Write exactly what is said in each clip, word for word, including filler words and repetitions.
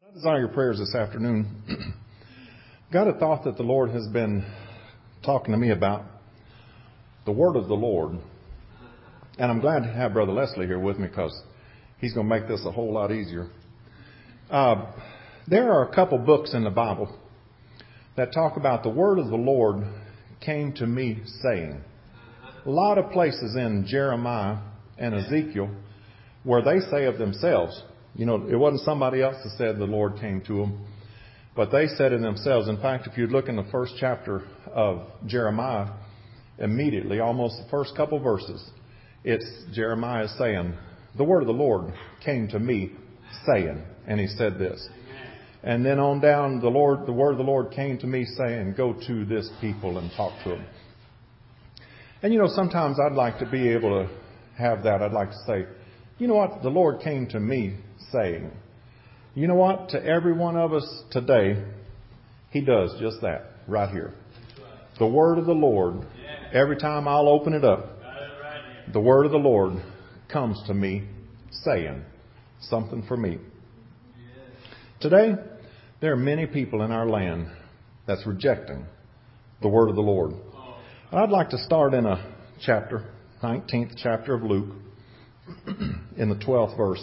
I desire your prayers this afternoon. Got a thought that the Lord has been talking to me about the word of the Lord. And I'm glad to have Brother Leslie here with me because he's going to make this a whole lot easier. Uh, there are a couple books in the Bible that talk about the word of the Lord came to me saying. A lot of places in Jeremiah and Ezekiel where they say of themselves, you know, it wasn't somebody else that said the Lord came to them, but they said it themselves. In fact, if you look in the first chapter of Jeremiah, immediately, almost the first couple verses, it's Jeremiah saying, the word of the Lord came to me saying, and he said this. And then on down, the Lord, the word of the Lord came to me saying, go to this people and talk to them. And you know, sometimes I'd like to be able to have that. I'd like to say, you know what? The Lord came to me saying. You know what? To every one of us today, He does just that right here. The word of the Lord, every time I'll open it up, the word of the Lord comes to me saying something for me. Today, there are many people in our land that's rejecting the word of the Lord. And I'd like to start in a chapter, nineteenth chapter of Luke, in the twelfth verse.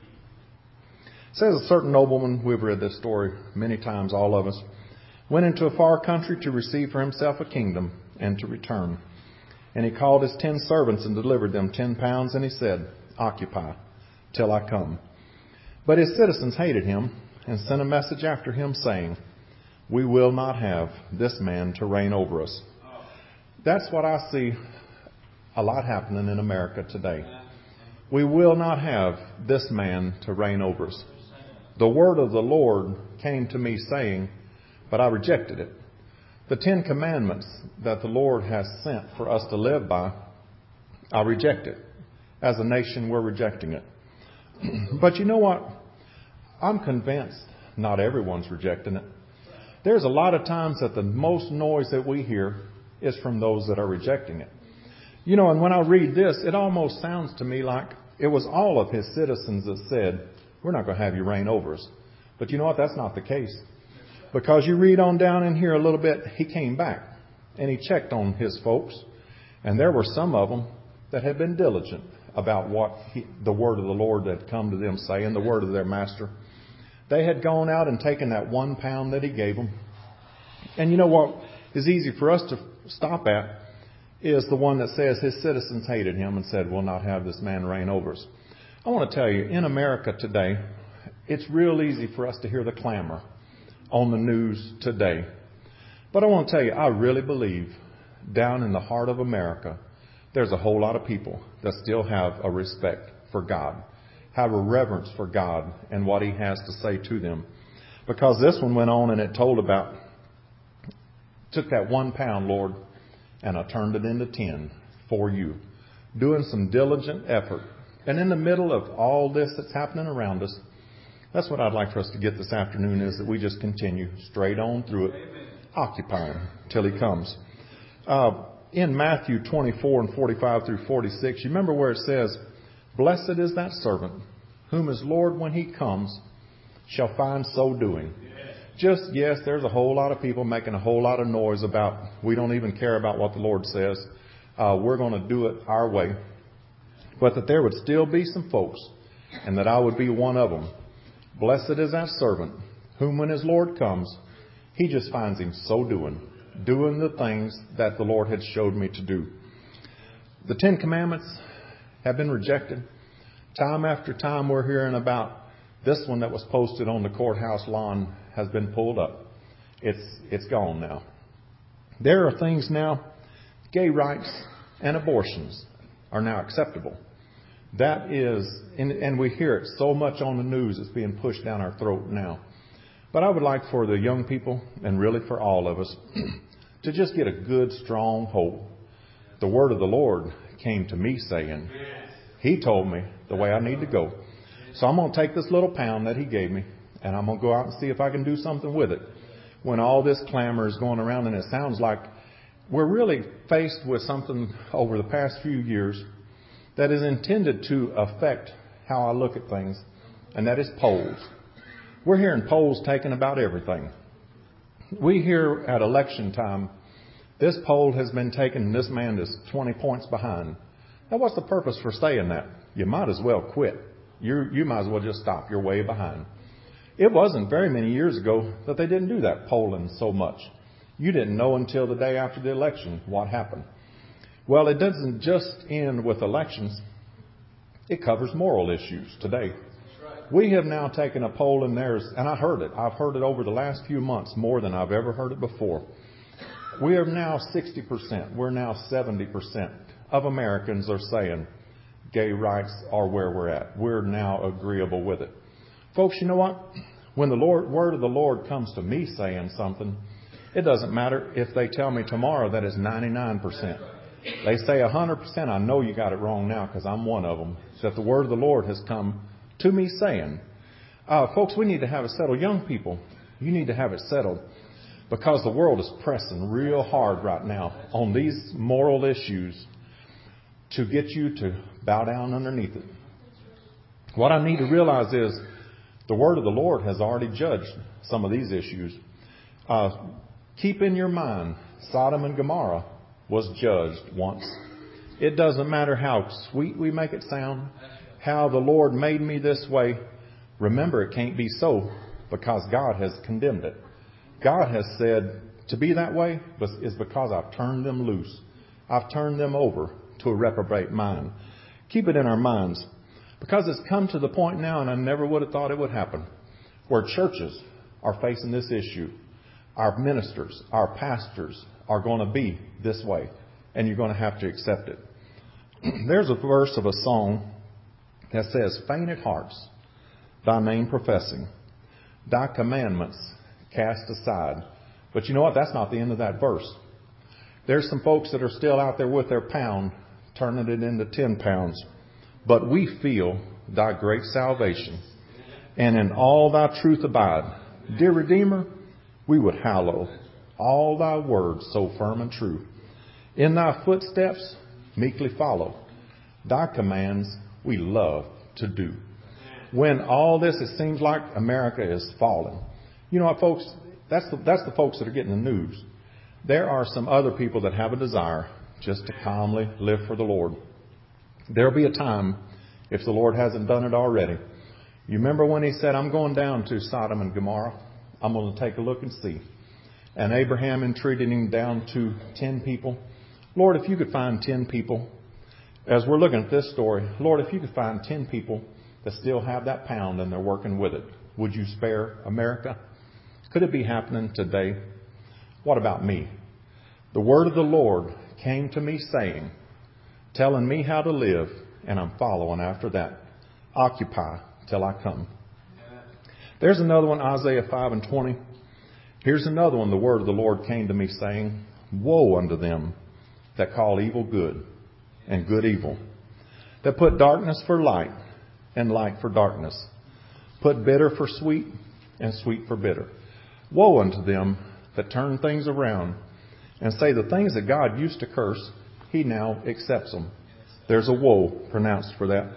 It says, a certain nobleman, we've read this story many times, all of us, went into a far country to receive for himself a kingdom and to return. And he called his ten servants and delivered them ten pounds, and he said, occupy till I come. But his citizens hated him and sent a message after him saying, we will not have this man to reign over us. That's what I see a lot happening in America today. We will not have this man to reign over us. The word of the Lord came to me saying, but I rejected it. The Ten Commandments that the Lord has sent for us to live by, I reject it. As a nation, we're rejecting it. But you know what? I'm convinced not everyone's rejecting it. There's a lot of times that the most noise that we hear is from those that are rejecting it. You know, and when I read this, it almost sounds to me like it was all of his citizens that said, we're not going to have you reign over us. But you know what? That's not the case. Because you read on down in here a little bit, he came back and he checked on his folks. And there were some of them that had been diligent about what he, the word of the Lord had come to them saying, the word of their master. They had gone out and taken that one pound that he gave them. And you know what is easy for us to stop at is the one that says his citizens hated him and said, we'll not have this man reign over us. I want to tell you, in America today, it's real easy for us to hear the clamor on the news today. But I want to tell you, I really believe down in the heart of America, there's a whole lot of people that still have a respect for God, have a reverence for God and what He has to say to them. Because this one went on and it told about, took that one pound, Lord, and I turned it into ten for you. Doing some diligent effort. And in the middle of all this that's happening around us, that's what I'd like for us to get this afternoon, is that we just continue straight on through it, occupying till He comes. Uh, in Matthew twenty-four and forty-five through forty-six, you remember where it says, blessed is that servant whom his Lord, when He comes, shall find so doing. Just, yes, there's a whole lot of people making a whole lot of noise about, we don't even care about what the Lord says. Uh, we're going to do it our way. But that there would still be some folks, and that I would be one of them. Blessed is that servant, whom when his Lord comes, He just finds him so doing, doing the things that the Lord had showed me to do. The Ten Commandments have been rejected. Time after time we're hearing about this one that was posted on the courthouse lawn has been pulled up. It's it's gone now. There are things now, gay rights and abortions are now acceptable. That is, and, and we hear it so much on the news, it's being pushed down our throat now. But I would like for the young people, and really for all of us, to just get a good, strong hold. The word of the Lord came to me saying, He told me the way I need to go. So I'm going to take this little pound that He gave me, and I'm going to go out and see if I can do something with it. When all this clamor is going around, and it sounds like we're really faced with something over the past few years that is intended to affect how I look at things, and that is polls. We're hearing polls taken about everything. We hear at election time, this poll has been taken and this man is twenty points behind. Now, what's the purpose for saying that? You might as well quit. You you might as well just stop. You're way behind. It wasn't very many years ago that they didn't do that polling so much. You didn't know until the day after the election what happened. Well, it doesn't just end with elections. It covers moral issues today. We have now taken a poll in theirs, and I heard it. I've heard it over the last few months more than I've ever heard it before. We are now sixty percent. We're now seventy percent of Americans are saying gay rights are where we're at. We're now agreeable with it. Folks, you know what? When the Lord, word of the Lord comes to me saying something, it doesn't matter if they tell me tomorrow that it's ninety-nine percent. They say one hundred percent. I know you got it wrong now because I'm one of them. That the word of the Lord has come to me saying, uh, folks, we need to have it settled. Young people, you need to have it settled because the world is pressing real hard right now on these moral issues to get you to bow down underneath it. What I need to realize is the word of the Lord has already judged some of these issues. Uh, keep in your mind, Sodom and Gomorrah was judged once. It doesn't matter how sweet we make it sound, how the Lord made me this way. Remember, it can't be so because God has condemned it. God has said to be that way is because I've turned them loose. I've turned them over to a reprobate mind. Keep it in our minds because it's come to the point now, and I never would have thought it would happen, where churches are facing this issue. Our ministers, our pastors are going to be this way, and you're going to have to accept it. There's a verse of a song that says, faint at hearts, thy name professing, thy commandments cast aside. But you know what? That's not the end of that verse. There's some folks that are still out there with their pound, turning it into ten pounds. But we feel thy great salvation, and in all thy truth abide. Dear Redeemer, we would hallow all thy words so firm and true. In thy footsteps meekly follow. Thy commands we love to do. When all this, it seems like America is falling. You know what, folks? That's the, that's the folks that are getting the news. There are some other people that have a desire just to calmly live for the Lord. There'll be a time, if the Lord hasn't done it already. You remember when he said, I'm going down to Sodom and Gomorrah. I'm going to take a look and see. And Abraham entreated him down to ten people. Lord, if you could find ten people, as we're looking at this story, Lord, if you could find ten people that still have that pound and they're working with it, would you spare America? Could it be happening today? What about me? The word of the Lord came to me saying, telling me how to live, and I'm following after that. Occupy till I come. There's another one, Isaiah five and twenty. Here's another one. The word of the Lord came to me saying, woe unto them that call evil good and good evil, that put darkness for light and light for darkness, put bitter for sweet and sweet for bitter. Woe unto them that turn things around and say the things that God used to curse, he now accepts them. There's a woe pronounced for that.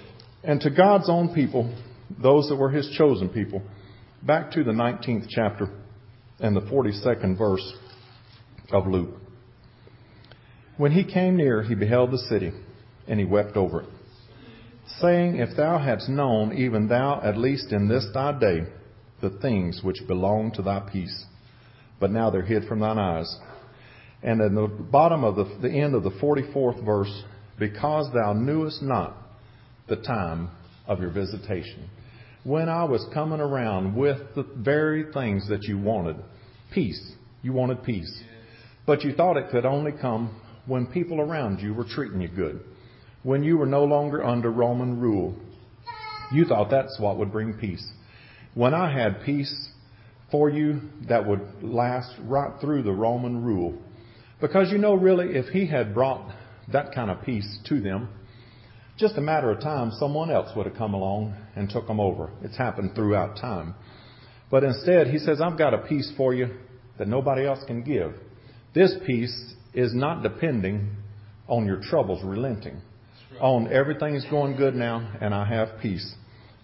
And to God's own people, those that were his chosen people, back to the nineteenth chapter and the forty-second verse of Luke. When he came near, he beheld the city, and he wept over it, saying, if thou hadst known, even thou, at least in this thy day, the things which belong to thy peace, but now they're hid from thine eyes. And in the bottom of the, the end of the forty-fourth verse, because thou knewest not the time of your visitation. When I was coming around with the very things that you wanted, peace. You wanted peace. But you thought it could only come when people around you were treating you good. When you were no longer under Roman rule. You thought that's what would bring peace. When I had peace for you that would last right through the Roman rule. Because you know, really, if he had brought that kind of peace to them, just a matter of time, someone else would have come along and took them over. It's happened throughout time. But instead, he says, I've got a peace for you that nobody else can give. This peace is not depending on your troubles relenting. On everything's going good now, and I have peace.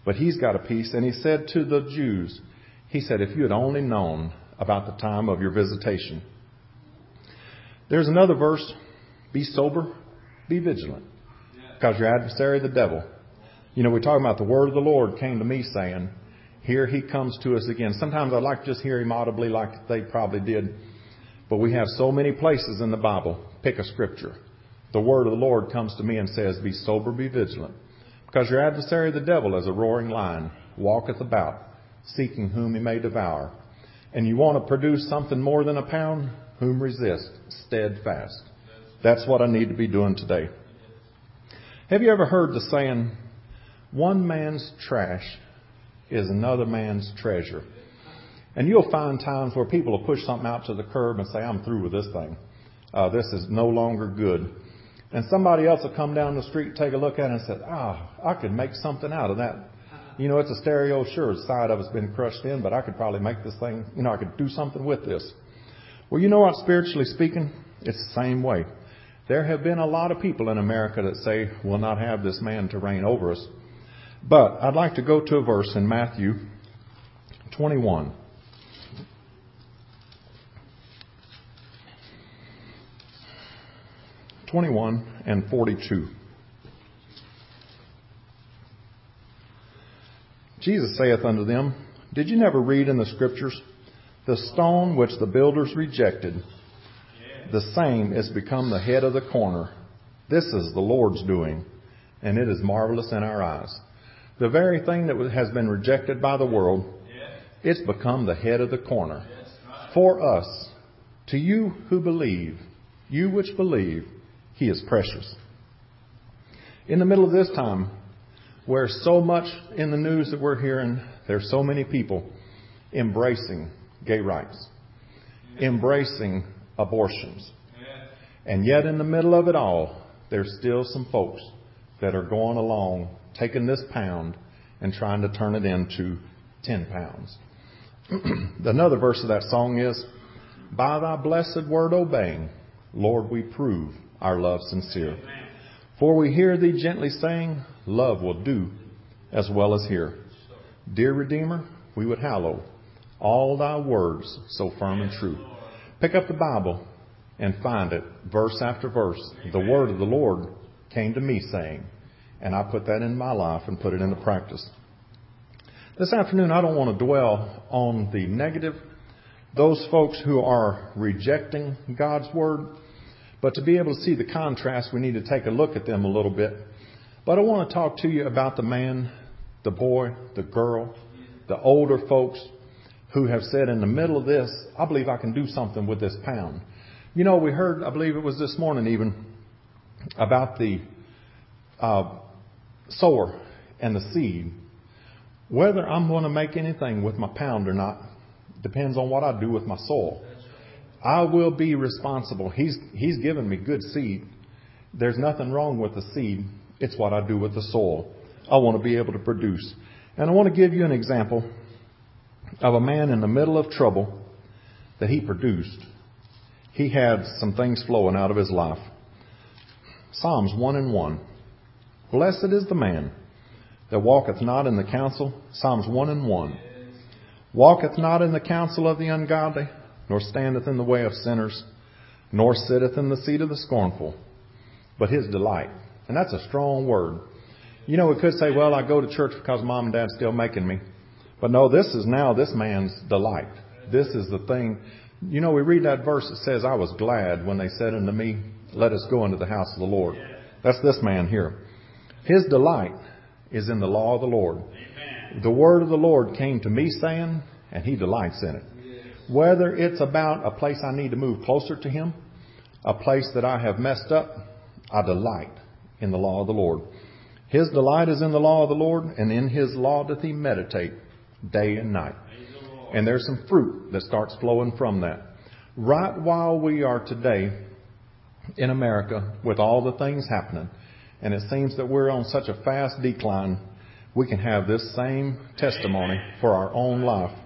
But he's got a peace. And he said to the Jews, he said, if you had only known about the time of your visitation. There's another verse, be sober, be vigilant, because your adversary, the devil. You know, we're talking about the word of the Lord came to me saying, here he comes to us again. Sometimes I'd like to just hear him audibly like they probably did. But we have so many places in the Bible. Pick a scripture. The word of the Lord comes to me and says, be sober, be vigilant. Because your adversary, the devil, as a roaring lion, walketh about, seeking whom he may devour. And you want to produce something more than a pound? Whom resist? Steadfast. That's what I need to be doing today. Have you ever heard the saying, one man's trash is another man's treasure? And you'll find times where people will push something out to the curb and say, I'm through with this thing. Uh, this is no longer good. And somebody else will come down the street, take a look at it and say, ah, I could make something out of that. You know, it's a stereo. Sure, the side of it's been crushed in, but I could probably make this thing, you know, I could do something with this. Well, you know what, spiritually speaking, it's the same way. There have been a lot of people in America that say, we'll not have this man to reign over us. But I'd like to go to a verse in Matthew twenty-one. twenty-one and forty-two. Jesus saith unto them, did you never read in the Scriptures, the stone which the builders rejected, the same is become the head of the corner. This is the Lord's doing, and it is marvelous in our eyes. The very thing that has been rejected by the world, it's become the head of the corner. For us, to you who believe, you which believe, he is precious. In the middle of this time, where so much in the news that we're hearing, there's so many people embracing gay rights, embracing abortions. And yet in the middle of it all, there's still some folks that are going along, taking this pound and trying to turn it into ten pounds. Another verse of that song is, by thy blessed word obeying, Lord, we prove our love sincere. For we hear thee gently saying, love will do as well as hear. Dear Redeemer, we would hallow all thy words so firm and true. Pick up the Bible and find it, verse after verse. The word of the Lord came to me saying, and I put that in my life and put it into practice. This afternoon, I don't want to dwell on the negative, those folks who are rejecting God's word. But to be able to see the contrast, we need to take a look at them a little bit. But I want to talk to you about the man, the boy, the girl, the older folks who have said in the middle of this, I believe I can do something with this pound. You know, we heard, I believe it was this morning even, about the uh, sower and the seed. Whether I'm going to make anything with my pound or not depends on what I do with my soil. I will be responsible. He's He's given me good seed. There's nothing wrong with the seed. It's what I do with the soil. I want to be able to produce. And I want to give you an example of a man in the middle of trouble that he produced. He had some things flowing out of his life. Psalms one and one. Blessed is the man that walketh not in the counsel. Psalms one and one. Walketh not in the counsel of the ungodly, nor standeth in the way of sinners, nor sitteth in the seat of the scornful, but his delight. And that's a strong word. You know, we could say, well, I go to church because mom and dad's still making me. But no, this is now this man's delight. This is the thing. You know, we read that verse that says, I was glad when they said unto me, let us go into the house of the Lord. That's this man here. His delight is in the law of the Lord. Amen. The word of the Lord came to me saying, and he delights in it. Yes. Whether it's about a place I need to move closer to him, a place that I have messed up, I delight in the law of the Lord. His delight is in the law of the Lord, and in his law doth he meditate day and night. And there's some fruit that starts flowing from that. Right while we are today in America with all the things happening, and it seems that we're on such a fast decline, we can have this same testimony for our own life.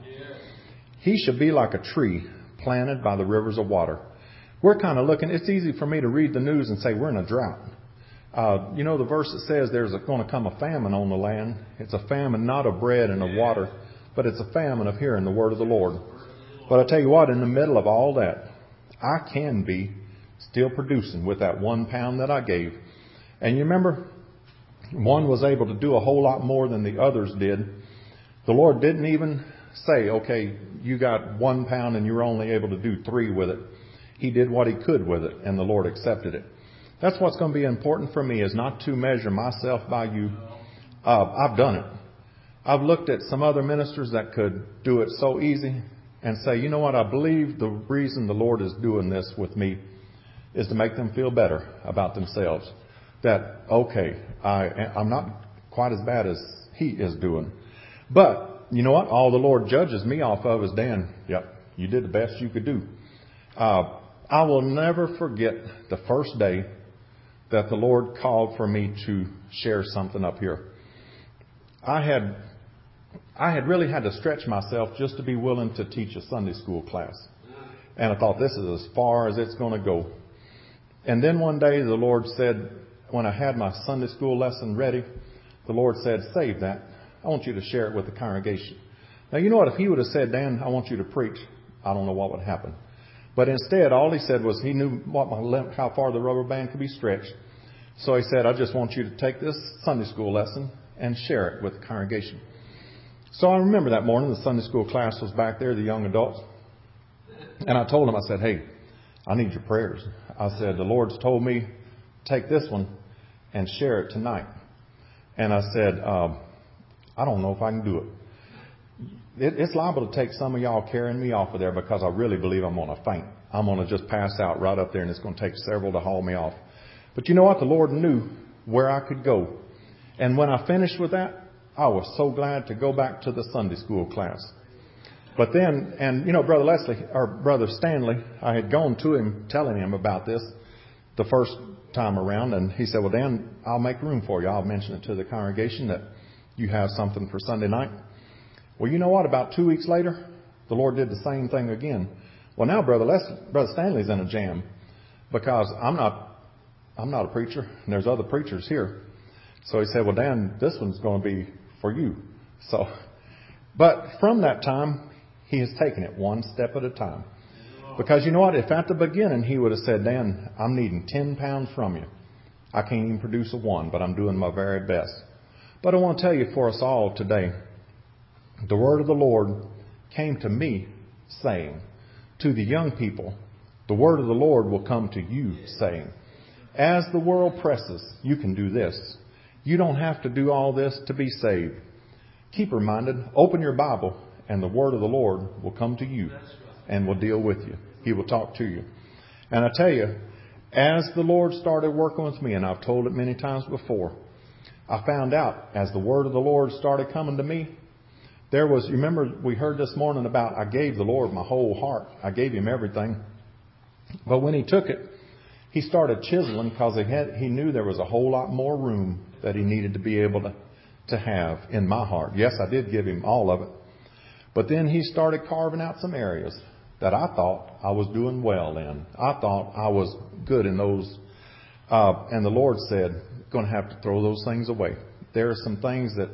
He should be like a tree planted by the rivers of water. We're kind of looking, it's easy for me to read the news and say we're in a drought. Uh, you know the verse that says there's going to come a famine on the land. It's a famine not of bread and of water, but it's a famine of hearing the word of the Lord. But I tell you what, in the middle of all that, I can be still producing with that one pound that I gave. And you remember, one was able to do a whole lot more than the others did. The Lord didn't even say, okay, you got one pound and you were only able to do three with it. He did what he could with it, and the Lord accepted it. That's what's going to be important for me, is not to measure myself by you. Uh, I've done it. I've looked at some other ministers that could do it so easy and say, you know what, I believe the reason the Lord is doing this with me is to make them feel better about themselves. That, okay, I, I'm not quite as bad as he is doing. But, you know what, all the Lord judges me off of is, Dan, yep, you did the best you could do. Uh, I will never forget the first day that the Lord called for me to share something up here. I had I had really had to stretch myself just to be willing to teach a Sunday school class. And I thought, this is as far as it's going to go. And then one day the Lord said, when I had my Sunday school lesson ready, the Lord said, save that. I want you to share it with the congregation. Now, you know what? If he would have said, Dan, I want you to preach, I don't know what would happen. But instead, all he said was he knew what my limp, how far the rubber band could be stretched. So he said, I just want you to take this Sunday school lesson and share it with the congregation. So I remember that morning, the Sunday school class was back there, the young adults. And I told them, I said, hey, I need your prayers. I said, the Lord's told me, take this one and share it tonight. And I said, uh, I don't know if I can do it. it. It's liable to take some of y'all carrying me off of there, because I really believe I'm going to faint. I'm going to just pass out right up there, and it's going to take several to haul me off. But you know what? The Lord knew where I could go. And when I finished with that, I was so glad to go back to the Sunday school class. But then, and you know, Brother Leslie, or Brother Stanley, I had gone to him telling him about this the first time around. And he said, well, Dan, I'll make room for you. I'll mention it to the congregation that you have something for Sunday night. Well, you know what? About two weeks later, the Lord did the same thing again. Well, now Brother Leslie, Brother Stanley's in a jam, because I'm not, I'm not a preacher, and there's other preachers here. So he said, well, Dan, this one's going to be for you. So, but from that time, he has taken it one step at a time. Because you know what? If at the beginning he would have said, Dan, I'm needing ten pounds from you, I can't even produce a one, but I'm doing my very best. But I want to tell you, for us all today, the word of the Lord came to me saying, to the young people, the word of the Lord will come to you saying, as the world presses, you can do this. You don't have to do all this to be saved. Keep reminded, open your Bible, and the word of the Lord will come to you and will deal with you. He will talk to you. And I tell you, as the Lord started working with me, and I've told it many times before, I found out as the word of the Lord started coming to me, there was, you remember we heard this morning about I gave the Lord my whole heart. I gave him everything. But when he took it, he started chiseling, because he had, he knew there was a whole lot more room that he needed to be able to, to have in my heart. Yes, I did give him all of it. But then he started carving out some areas that I thought I was doing well in. I thought I was good in those. Uh, and the Lord said, going to have to throw those things away. There are some things that,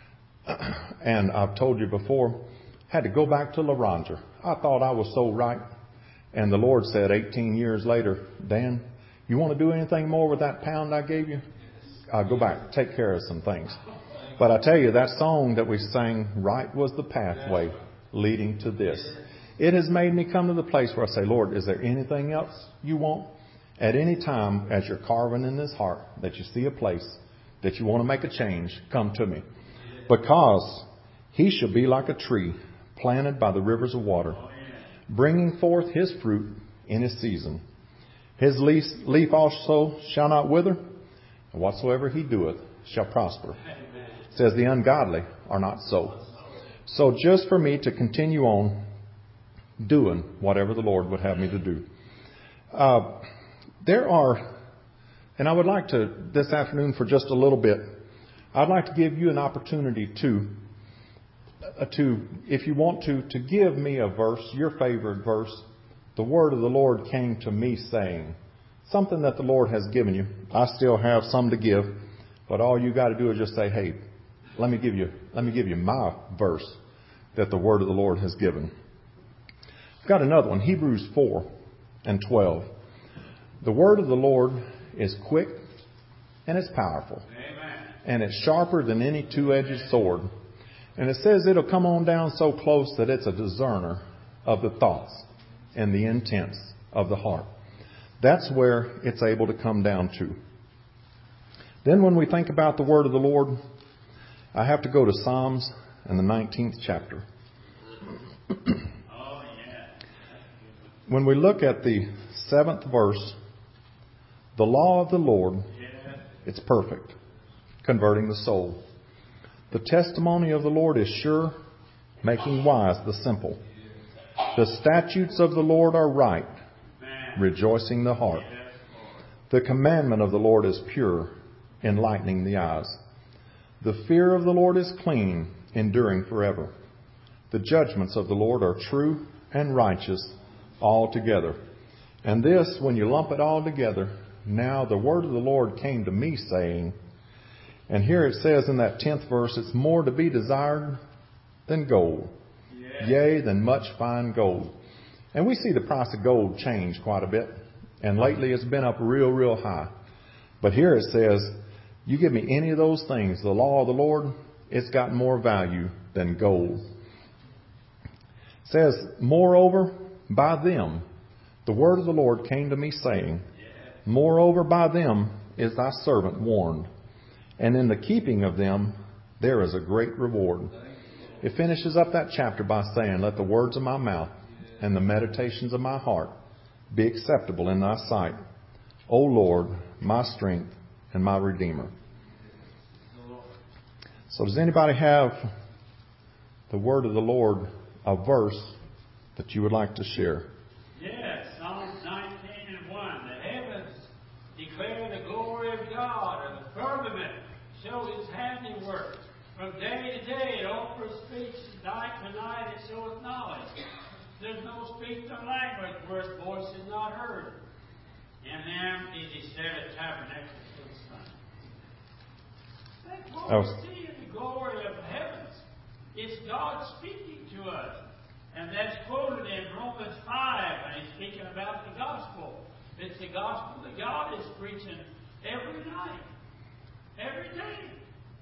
and I've told you before, had to go back to LaRondra. I thought I was so right. And the Lord said eighteen years later, Dan, you want to do anything more with that pound I gave you? Uh, go back, take care of some things. But I tell you, that song that we sang, right was the pathway leading to this. It has made me come to the place where I say, Lord, is there anything else you want? At any time, as you're carving in this heart, that you see a place that you want to make a change, come to me. Because he shall be like a tree planted by the rivers of water, bringing forth his fruit in his season. His leaf, leaf also shall not wither, and whatsoever he doeth shall prosper. It says the ungodly are not so. So just for me to continue on doing whatever the Lord would have me to do. Uh, there are, and I would like to, this afternoon for just a little bit, I'd like to give you an opportunity to, uh, to, if you want to, to give me a verse, your favorite verse. The word of the Lord came to me saying, something that the Lord has given you. I still have some to give, but all you got to do is just say, hey, let me give you, let me give you my verse that the word of the Lord has given. I've got another one, Hebrews four and twelve. The word of the Lord is quick and it's powerful. Amen. And it's sharper than any two-edged sword. And it says it'll come on down so close that it's a discerner of the thoughts and the intents of the heart. That's where it's able to come down to. Then when we think about the word of the Lord, I have to go to Psalms and the nineteenth chapter. Oh, yeah. When we look at the seventh verse, the law of the Lord, it's perfect, converting the soul. The testimony of the Lord is sure, making wise the simple. The statutes of the Lord are right, rejoicing the heart. The commandment of the Lord is pure, enlightening the eyes. The fear of the Lord is clean, enduring forever. The judgments of the Lord are true and righteous altogether. And this, when you lump it all together, now the word of the Lord came to me saying, and here it says in that tenth verse, it's more to be desired than gold, yeah. Yea, than much fine gold. And we see the price of gold change quite a bit. And lately it's been up real, real high. But here it says, you give me any of those things, the law of the Lord, it's got more value than gold. It says, moreover, by them, the word of the Lord came to me saying, moreover, by them is thy servant warned. And in the keeping of them, there is a great reward. It finishes up that chapter by saying, let the words of my mouth and the meditations of my heart be acceptable in thy sight, O Lord, my strength and my Redeemer. So does anybody have the word of the Lord, a verse that you would like to share? Yes, Psalm nineteen and one. The heavens declare the glory of God, and the firmament show his handiwork. From day to day it offers speech, night to night it showeth knowledge. There's no speech or language where his voice is not heard. In them is he set a tabernacle to the sun. That's what we see in the glory of the heavens. It's God speaking to us. And that's quoted in Romans five, and he's speaking about the gospel. It's the gospel that God is preaching every night, every day.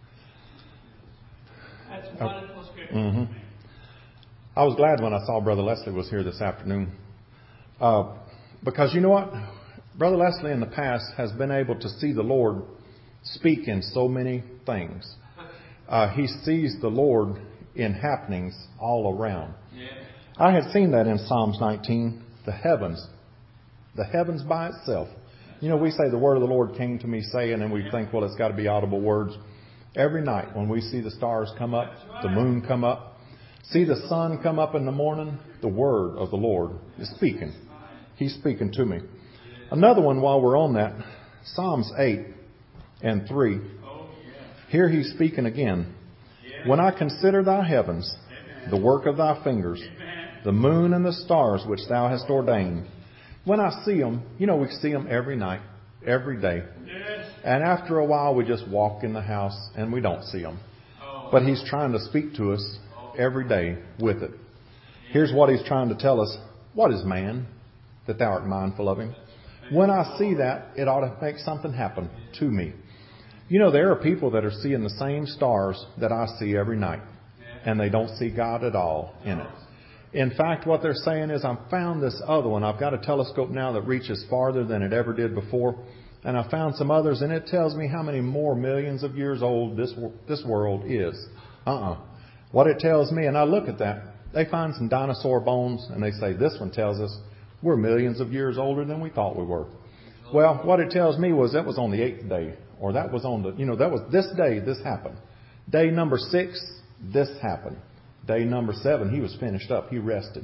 That's a wonderful scripture. Mm-hmm. I was glad when I saw Brother Leslie was here this afternoon. Uh, because you know what? Brother Leslie in the past has been able to see the Lord speak in so many things. Uh, he sees the Lord in happenings all around. Yeah. I had seen that in Psalms nineteen, the heavens. The heavens by itself. You know, we say the word of the Lord came to me saying, and we think, well, it's got to be audible words. Every night when we see the stars come up, the moon come up, see the sun come up in the morning, the word of the Lord is speaking. He's speaking to me. Another one while we're on that, Psalms eight and three. Here he's speaking again. When I consider thy heavens, the work of thy fingers, the moon and the stars which thou hast ordained. When I see them, you know, we see them every night, every day. And after a while, we just walk in the house and we don't see them. But he's trying to speak to us every day with it. Here's what he's trying to tell us. What is man that thou art mindful of him? When I see that, it ought to make something happen to me. You know, there are people that are seeing the same stars that I see every night, and they don't see God at all in it. In fact, what they're saying is, I found this other one. I've got a telescope now that reaches farther than it ever did before. And I found some others, and it tells me how many more millions of years old this this world is. Uh-uh. What it tells me, and I look at that, they find some dinosaur bones, and they say, this one tells us we're millions of years older than we thought we were. Well, what it tells me was that was on the eighth day, or that was on the, you know, that was this day, this happened. Day number six, this happened. Day number seven, he was finished up. He rested.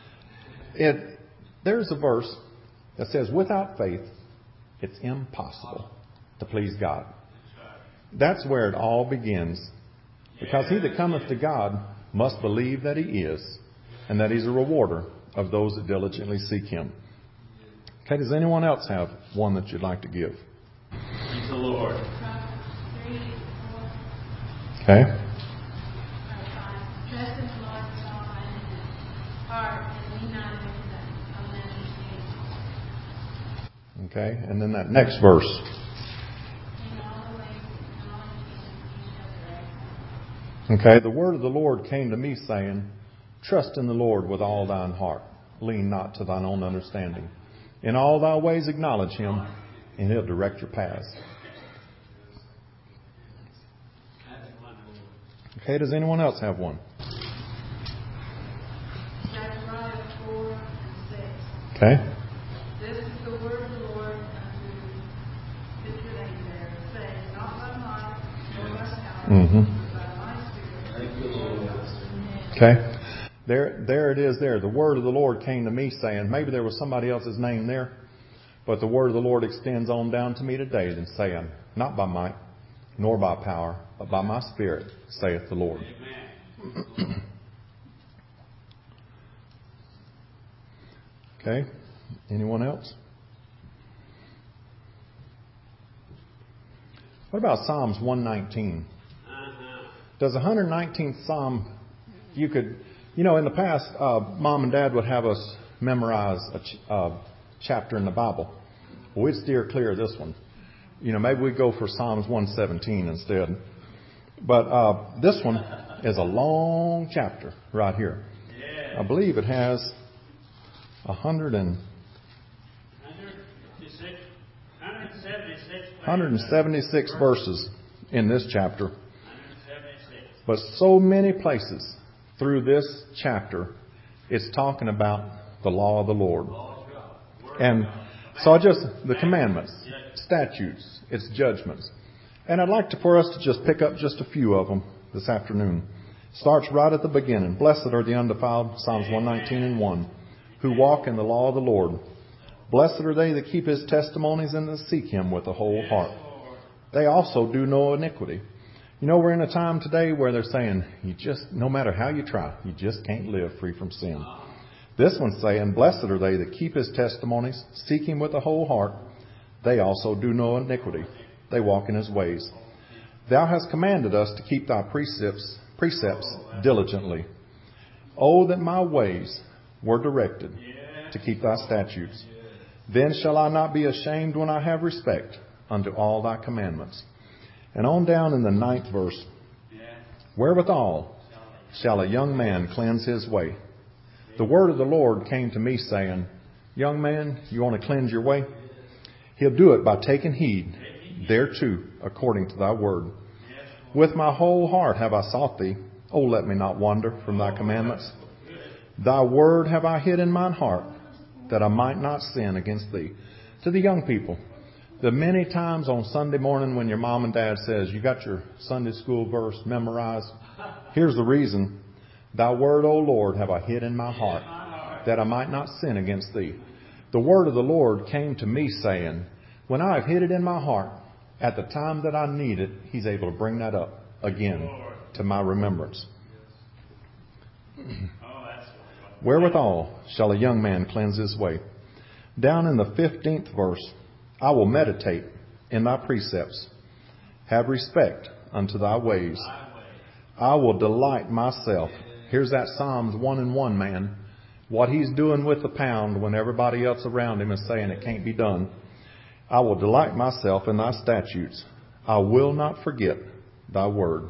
It, there's a verse that says, without faith, it's impossible to please God. That's where it all begins. Because he that cometh to God must believe that he is, and that he's a rewarder of those that diligently seek him. Okay, does anyone else have one that you'd like to give? Praise the Lord. Okay. Trust in the Lord with all thine heart, and lean not unto thy own understanding. Okay, and then that next verse. In all the ways, in all your ways, you shall direct. Okay, the word of the Lord came to me saying, trust in the Lord with all thine heart. Lean not to thine own understanding. In all thy ways acknowledge him, and he'll direct your paths. Okay, does anyone else have one? Zechariah four and six. Okay. This is the word of the Lord unto Mister there, saying, not by might, nor by power, Mm-hmm. but by my spirit. Thank you, Lord. Okay. There, there it is there. The word of the Lord came to me saying, maybe there was somebody else's name there, but the word of the Lord extends on down to me today and saying, not by might, nor by power, but by my spirit, saith the Lord. Amen. Okay. Anyone else? What about Psalms one nineteen? Uh-huh. Does the one hundred nineteenth Psalm, you could, you know, in the past, uh, Mom and Dad would have us memorize a ch- uh, chapter in the Bible. Well, we'd steer clear of this one. You know, maybe we'd go for Psalms one seventeen instead. But uh, this one is a long chapter right here. Yeah. I believe it has a hundred and one hundred seventy-six verses in this chapter. one seventy-six. But so many places through this chapter, it's talking about the law of the Lord. And so I just, the commandments, statutes, its judgments. And I'd like to, for us to just pick up just a few of them this afternoon. Starts right at the beginning. Blessed are the undefiled, Psalms one nineteen and one, who walk in the law of the Lord. Blessed are they that keep his testimonies and that seek him with a whole heart. They also do no iniquity. You know, we're in a time today where they're saying, you just, no matter how you try, you just can't live free from sin. This one's saying, blessed are they that keep his testimonies, seek him with a whole heart. They also do no iniquity. They walk in his ways. Thou hast commanded us to keep thy precepts, precepts diligently. Oh, that my ways were directed to keep thy statutes. Then shall I not be ashamed when I have respect unto all thy commandments. And on down in the ninth verse, wherewithal shall a young man cleanse his way? The word of the Lord came to me saying, young man, you want to cleanse your way? He'll do it by taking heed thereto according to thy word. With my whole heart have I sought thee. Oh, let me not wander from thy commandments. Thy word have I hid in mine heart, that I might not sin against thee. To the young people, the many times on Sunday morning when your mom and dad says, you got your Sunday school verse memorized, here's the reason. Thy word, O Lord, have I hid in my heart, that I might not sin against thee. The word of the Lord came to me saying, when I have hid it in my heart, at the time that I need it, he's able to bring that up again to my remembrance. Wherewithal shall a young man cleanse his way? Down in the fifteenth verse, I will meditate in thy precepts. Have respect unto thy ways. I will delight myself. Here's that Psalms one and one man. What he's doing with the pound when everybody else around him is saying it can't be done. I will delight myself in thy statutes. I will not forget thy word.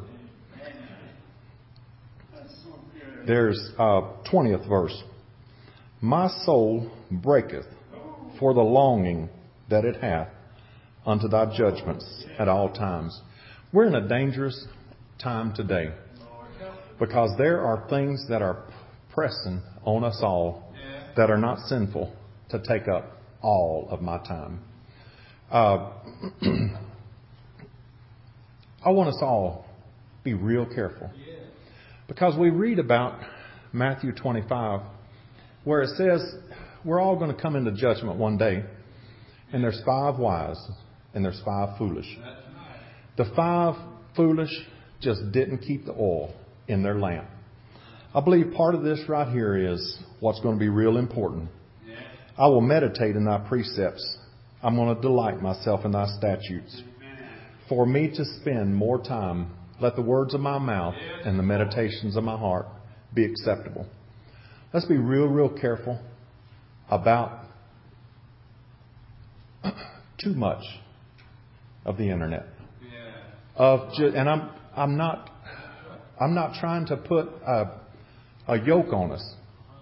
There's uh, twentieth verse. My soul breaketh for the longing that it hath unto thy judgments at all times. We're in a dangerous time today because there are things that are pressing on us all that are not sinful to take up all of my time. Uh, I want us all be real careful. Because we read about Matthew twenty-five, where it says we're all going to come into judgment one day, and there's five wise and there's five foolish. The five foolish just didn't keep the oil in their lamp. I believe part of this right here is what's going to be real important. I will meditate in thy precepts. I'm going to delight myself in thy statutes. For me to spend more time, let the words of my mouth and the meditations of my heart be acceptable. Let's be real, real careful about too much of the internet. Of ju- and I'm I'm not I'm not trying to put a, a yoke on us.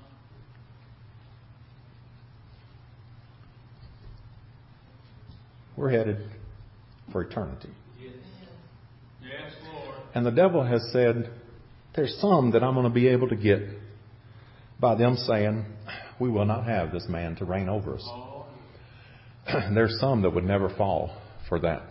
We're headed for eternity. Yes, Lord. And the devil has said, there's some that I'm going to be able to get by them saying, we will not have this man to reign over us. There's some that would never fall for that.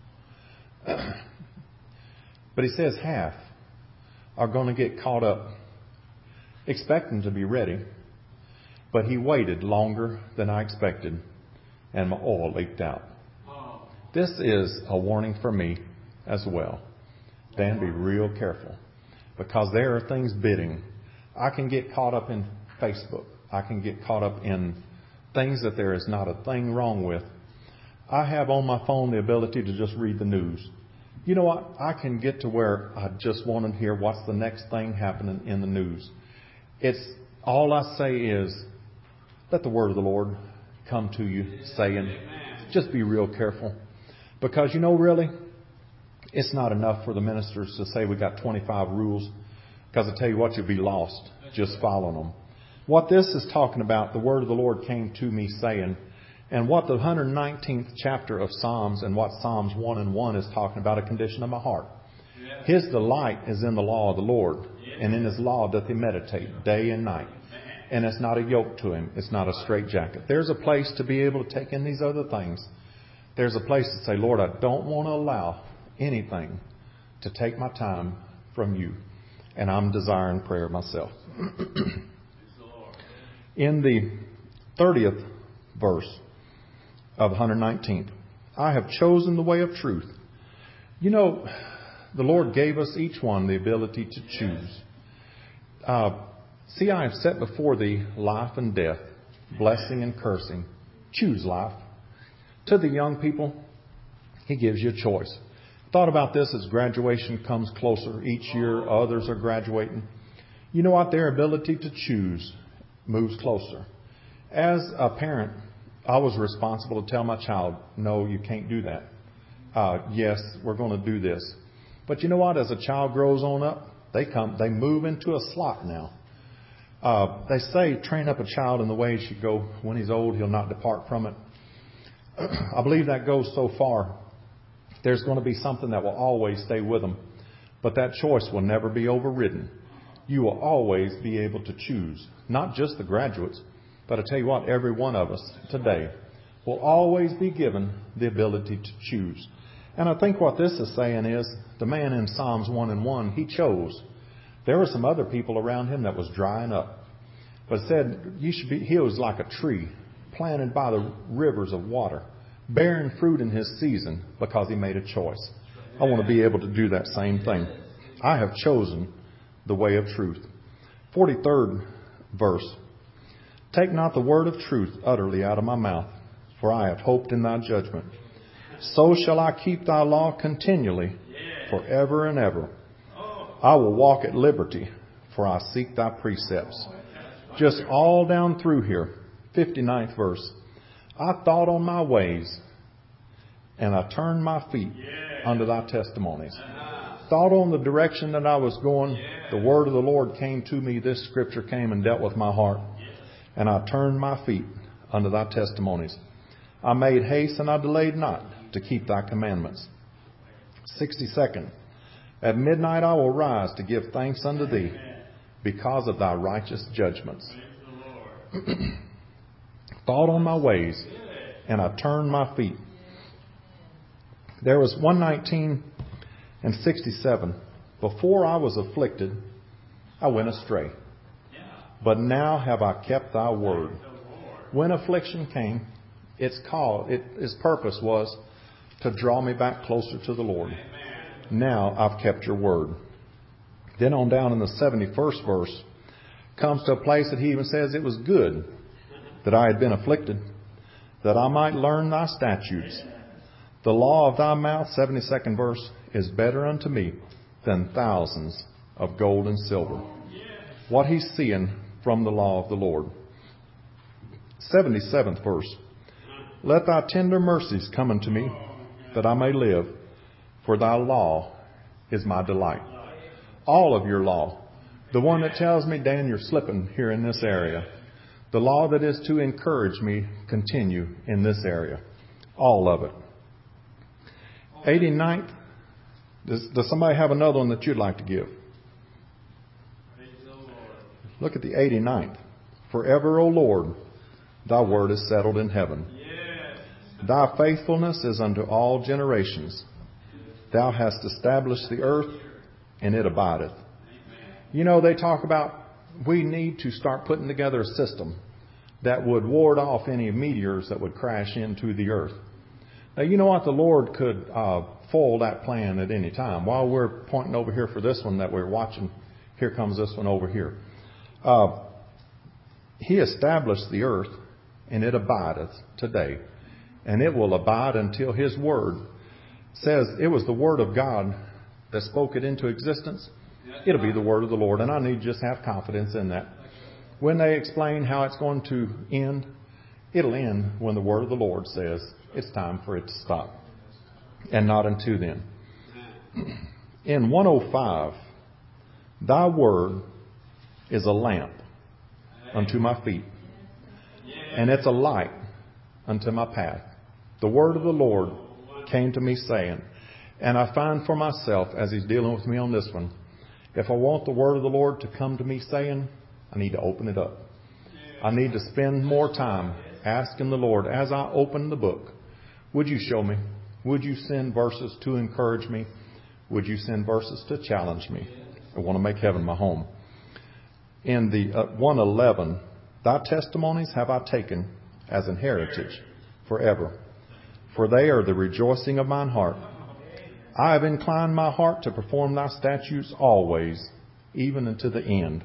But he says half are going to get caught up, expecting to be ready. But he waited longer than I expected, and my oil leaked out. This is a warning for me as well. Dan, be real careful, because there are things bidding. I can get caught up in Facebook. I can get caught up in things that there is not a thing wrong with. I have on my phone the ability to just read the news. You know what? I can get to where I just want to hear what's the next thing happening in the news. It's all I say is, let the word of the Lord come to you, saying, just be real careful. Because, you know, really, it's not enough for the ministers to say we got twenty-five rules. Because I tell you what, you'll be lost just following them. What this is talking about, the word of the Lord came to me saying, and what the one hundred nineteenth chapter of Psalms and what Psalms one and one is talking about, a condition of my heart. His delight is in the law of the Lord, and in His law doth he meditate day and night. And it's not a yoke to him. It's not a straitjacket. There's a place to be able to take in these other things. There's a place to say, Lord, I don't want to allow anything to take my time from you. And I'm desiring prayer myself. In the thirtieth verse of one hundred nineteenth, I have chosen the way of truth. You know, the Lord gave us each one the ability to choose. Uh, See, I have set before thee life and death, blessing and cursing. Choose life. To the young people, He gives you a choice. Thought about this as graduation comes closer. Each year, others are graduating. You know what? Their ability to choose moves closer. As a parent, I was responsible to tell my child, no, you can't do that. Uh, yes, we're going to do this. But you know what? As a child grows on up, they come, they move into a slot now. Uh, they say, train up a child in the way he should go. When he's old, he'll not depart from it. I believe that goes so far. There's going to be something that will always stay with them. But that choice will never be overridden. You will always be able to choose. Not just the graduates, but I tell you what, every one of us today will always be given the ability to choose. And I think what this is saying is, the man in Psalms one and one, he chose. There were some other people around him that was drying up. But it said, you should be, he was like a tree planted by the rivers of water, bearing fruit in his season because he made a choice. I want to be able to do that same thing. I have chosen the way of truth. forty-third verse. Take not the word of truth utterly out of my mouth, for I have hoped in thy judgment. So shall I keep thy law continually, forever and ever. I will walk at liberty, for I seek thy precepts. Just all down through here, fifty-ninth verse. I thought on my ways, and I turned my feet unto thy testimonies. Thought on the direction that I was going. The word of the Lord came to me. This scripture came and dealt with my heart. And I turned my feet unto thy testimonies. I made haste and I delayed not to keep thy commandments. sixty-second. At midnight I will rise to give thanks unto thee because of thy righteous judgments. Thought on my ways, and I turned my feet. There was one nineteen and sixty-seven. Before I was afflicted, I went astray. But now have I kept thy word. When affliction came, its call, it, its purpose was to draw me back closer to the Lord. Now I've kept your word. Then on down in the seventy-first verse, comes to a place that he even says it was good that I had been afflicted, that I might learn thy statutes. The law of thy mouth, seventy-second verse, is better unto me than thousands of gold and silver. What he's seeing from the law of the Lord. seventy-seventh verse. Let thy tender mercies come unto me, that I may live, for thy law is my delight. All of your law. The one that tells me, Dan, you're slipping here in this area. The law that is to encourage me continue in this area. All of it. eighty-ninth. Does, does somebody have another one that you'd like to give? Look at the eighty-ninth. Forever, O Lord, thy word is settled in heaven. Thy faithfulness is unto all generations. Thou hast established the earth, and it abideth. You know, they talk about we need to start putting together a system that would ward off any meteors that would crash into the earth. Now, you know what? The Lord could uh, foil that plan at any time. While we're pointing over here for this one that we're watching, here comes this one over here. Uh, he established the earth, and it abideth today. And it will abide until His Word says it was the Word of God that spoke it into existence. It'll be the Word of the Lord. And I need to just have confidence in that. When they explain how it's going to end, it'll end when the Word of the Lord says it's time for it to stop. And not until then. In one oh five, thy word is a lamp unto my feet, and it's a light unto my path. The word of the Lord came to me saying, and I find for myself, as He's dealing with me on this one, if I want the word of the Lord to come to me saying, I need to open it up. I need to spend more time asking the Lord, as I open the book, would you show me? Would you send verses to encourage me? Would you send verses to challenge me? I want to make heaven my home. In the uh, one eleven, thy testimonies have I taken as an heritage forever, for they are the rejoicing of mine heart. I have inclined my heart to perform thy statutes always, even unto the end.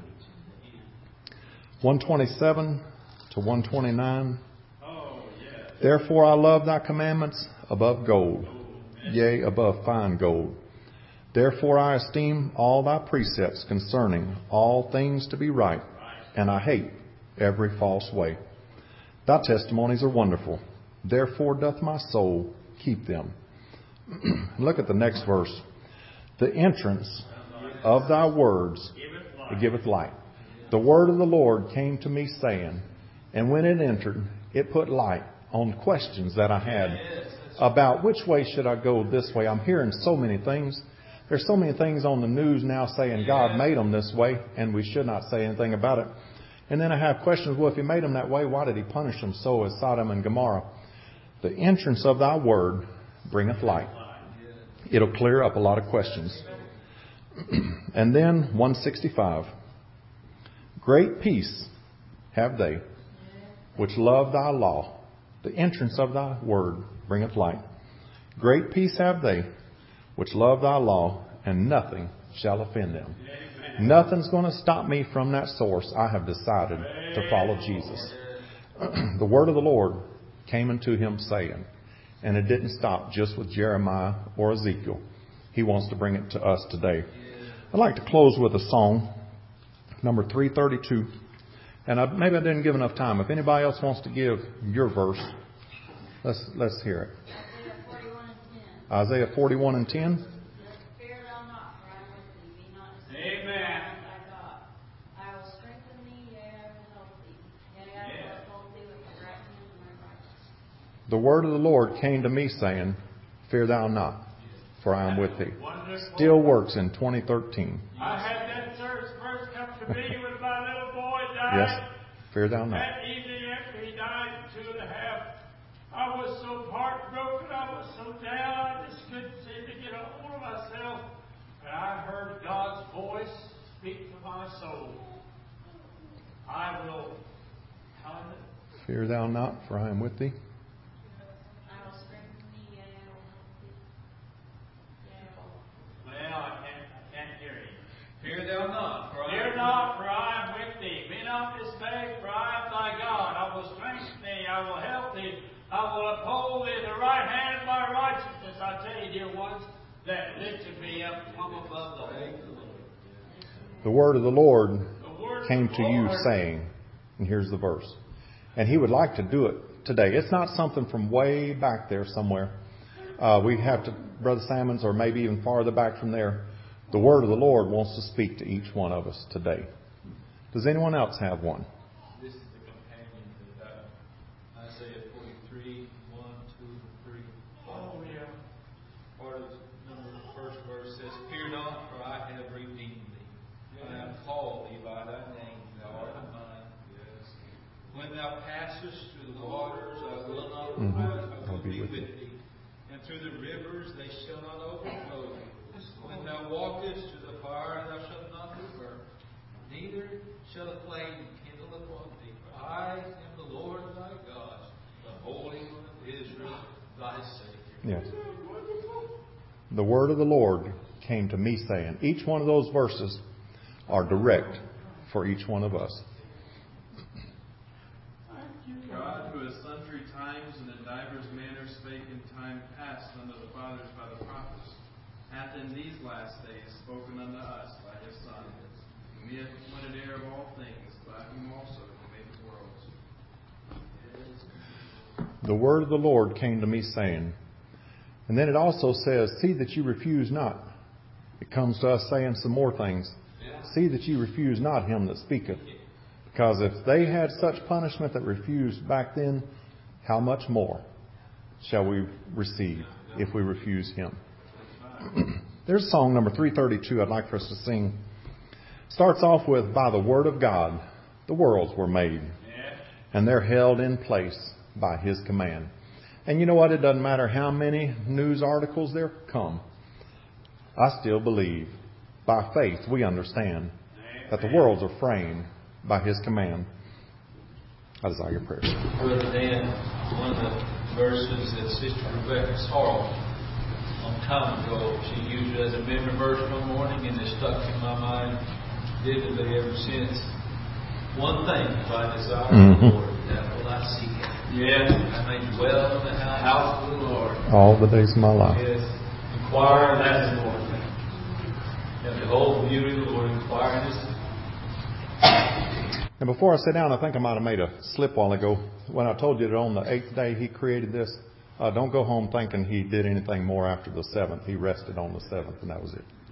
one twenty-seven to one twenty-nine. Therefore I love thy commandments above gold, yea, above fine gold. Therefore I esteem all thy precepts concerning all things to be right, and I hate every false way. Thy testimonies are wonderful. Therefore doth my soul keep them. Look at the next verse. The entrance of thy words it giveth light. The word of the Lord came to me saying, and when it entered, it put light on questions that I had about which way should I go this way. I'm hearing so many things. There's so many things on the news now saying God made them this way and we should not say anything about it. And then I have questions, well, if He made them that way, why did He punish them so as Sodom and Gomorrah? The entrance of thy word bringeth light. It'll clear up a lot of questions. And then one sixty-five. Great peace have they which love thy law. The entrance of thy word bringeth light. Great peace have they which love thy law, and nothing shall offend them. Nothing's going to stop me from that source. I have decided to follow Jesus. The word of the Lord came unto him saying, and it didn't stop just with Jeremiah or Ezekiel. He wants to bring it to us today. I'd like to close with a song, number three thirty-two. And I, maybe I didn't give enough time. If anybody else wants to give your verse, let's let's hear it. Isaiah forty-one and ten. Fear thou not, for I am with thee. Be not dismayed, Amen. thy God. I will strengthen thee, yea, I will help thee. Yea, I will uphold thee with the right hand of my righteousness. The word of the Lord came to me saying, fear thou not, for I am with thee. Wonderful. Still works in twenty thirteen. I had that church first come familiar with my little boy died. Yes, fear thou not. That evening after he died, two and a half, I was so heartbroken, I was so down, I just couldn't seem to get a hold of myself. And I heard God's voice speak to my soul. I will, hallelujah. Fear thou not, for I am with thee. I will strengthen thee, yea, I will help thee. Yea, I will. Well, I can't, I can't hear you. Fear thou not, for I Fear am not, for I am with thee. Be not dismayed. faith, for I am thy God. I will strengthen thee, I will help thee, I will uphold thee in the right hand of my righteousness. I tell you, dear ones, that lifted me up from above the whole. The word of the Lord came to you saying, and here's the verse, and He would like to do it today. It's not something from way back there somewhere. Uh, we have to, Brother Salmons, or maybe even farther back from there. The word of the Lord wants to speak to each one of us today. Does anyone else have one? This is the companion to uh, Isaiah forty-three, one, two, three. Oh, yeah. Part of number, the first verse says, Fear not, for I have redeemed thee. I have called thee by thy name, thou art mine. Yes. When thou passest through the waters, I will not Mm-hmm. I will I'll be be with with you. thee. And through the rivers, they shall not overflow thee. When thou walkest through the fire, thou shalt not be burned. Neither shall the flame kindle upon thee. For I am the Lord thy God, the Holy One of Israel, thy Savior. Yes. The word of the Lord came to me saying, each one of those verses are direct for each one of us. God, who at sundry times and in divers manners spake in time past unto the fathers by the prophets, hath in these last days spoken unto us by His Son, whom He hath appointed heir of all things, by whom also He made the worlds. The word of the Lord came to me saying, and then it also says, see that you refuse not. It comes to us saying some more things. See that you refuse not him that speaketh. Because if they had such punishment that refused back then, how much more shall we receive if we refuse him? There's song number three thirty-two I'd like for us to sing. Starts off with, by the word of God, the worlds were made. And they're held in place by His command. And you know what? It doesn't matter how many news articles there come. I still believe, by faith, we understand that the worlds are framed by His command. I desire your prayers. Brother Dan, one of the verses that Sister Rebecca Sorrell, a long time ago, she used it as a memory verse one morning, and it stuck in my mind vividly ever since. One thing if I desire Mm-hmm. the Lord, that will I seek it. Yes. I may dwell in the house of the Lord. All the days of my life. Yes. Inquire, and that's the Lord. And behold the beauty of the Lord, inquire in His. And before I sit down, I think I might have made a slip while ago when I told you that on the eighth day He created this. Uh, don't go home thinking He did anything more after the seventh. He rested on the seventh, and that was it.